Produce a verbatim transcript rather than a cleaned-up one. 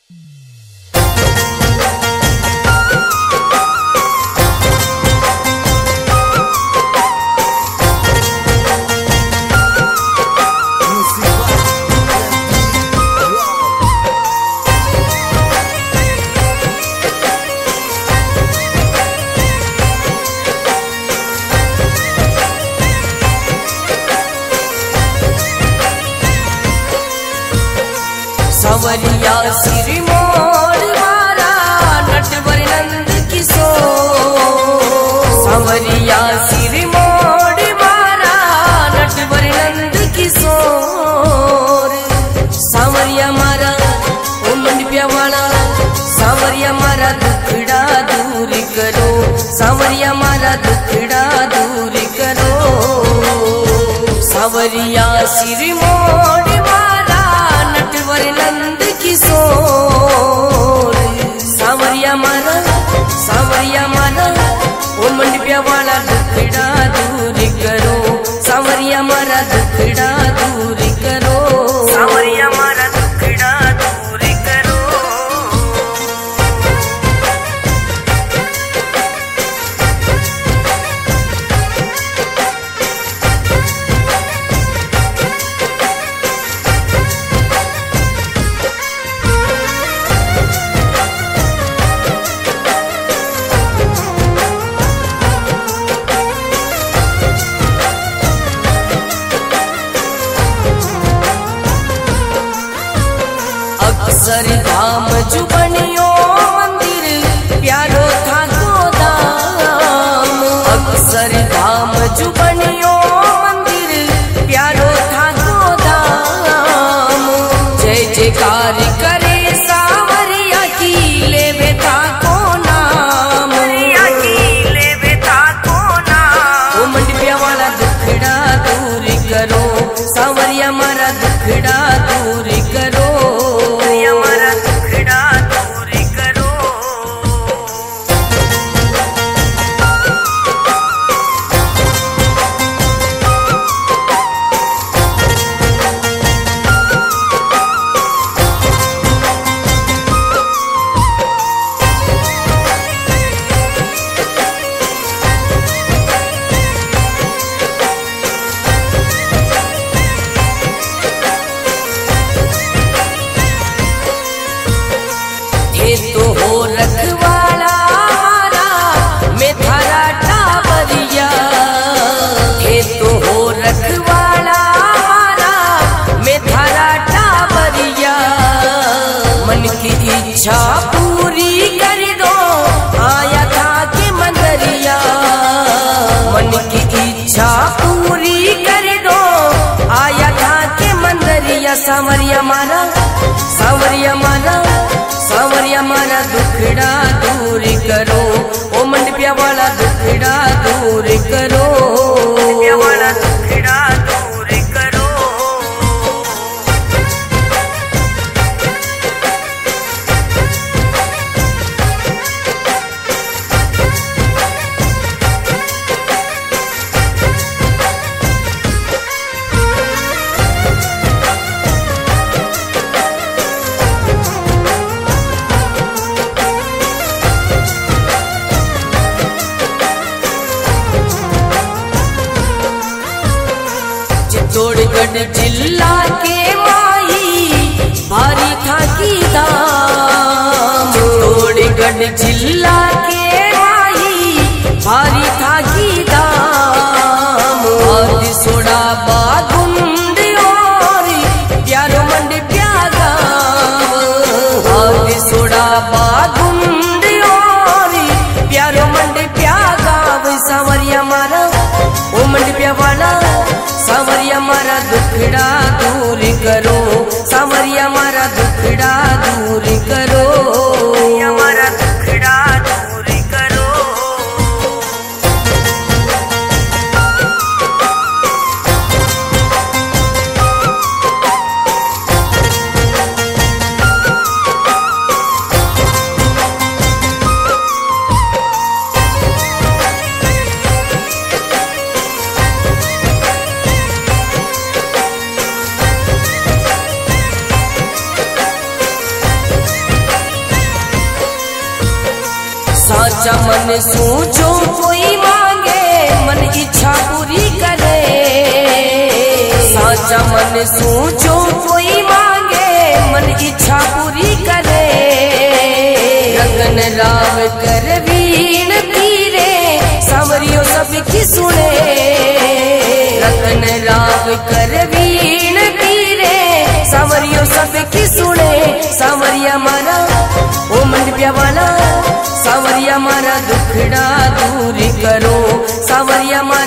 सावरिया सिर मोड़ मारा नटवर नंद किशोर। सावरिया सिर मोड़ मारा नटवर नंद किशोर। सावरिया मारा ओ मंडपिया वाला, सावरिया मारा दुखड़ा दूर करो, सावरिया मारा दुखड़ा दूर करो। सावरिया सिर मोड़ मारा नटवर नंद किशोर। सावरिया मारा, सावरिया मारा ओ मंडपिया वाला दुखड़ा दूर करो, सावरिया मारा दुखड़ा दूर करो, सावरिया मारा दुखड़ा दूर करो। अक्सर धाम जुबनियो मंदिर प्यारो था गोदाम। अक्सर धाम जुबनियो मंदिर प्यारो था गोदाम। जय जयकार करे सावरिया की लेवे था को नाम, की लेवे था को नाम। ओ मंडपिया वाला दुखड़ा दूर करो, सावरिया मारा दुखड़ा दूर करो, हमारा दुखड़ा दूर करो। ये तो हो रखवाला हमारा मैं थारा टाबरिया। ये तो हो रखवाला हमारा मैं थारा टाबरिया। मन की इच्छा पूरी कर दो आया था के मंदरिया। मन की इच्छा पूरी कर दो आया था के मंदरिया। सावरिया मारा, सावरिया मारा, सावरिया मारा दुखड़ा दूर करो, ओ मंडपिया वाला दुखड़ा दूर करो, मंडपिया वाला दुखड़ा दूर करो। चित्तौड़गढ़ जिला के माई भारी था की दाम। चित्तौड़गढ़ जिला के माई भारी था की दाम। आदि सोड़ा बागुंड और प्यारो मंडपिया गाँव। आदि सोड़ा बागुंड और प्यारो मंडपिया गाँव। सावरिया मारा ओ मंडपिया वाला, सावरिया मारा दुखड़ा दूर करो, सावरिया मारा दुखड़ा दूर करो, हमारा दुखड़ा दूर करो। साचा मन सोचो कोई मांगे मन इच्छा पूरी करे। साचा मन सोचो कोई मांगे मन इच्छा पूरी करे। रगन राव कर वीण तीरे सांवरियो सबकी सुने। रगन राव कर वीण तीरे सांवरियो सबकी सुने। सांवरिया मारा ओ मंडपिया वाला, सांवरिया मारा दुखड़ा दूर करो। सांवरिया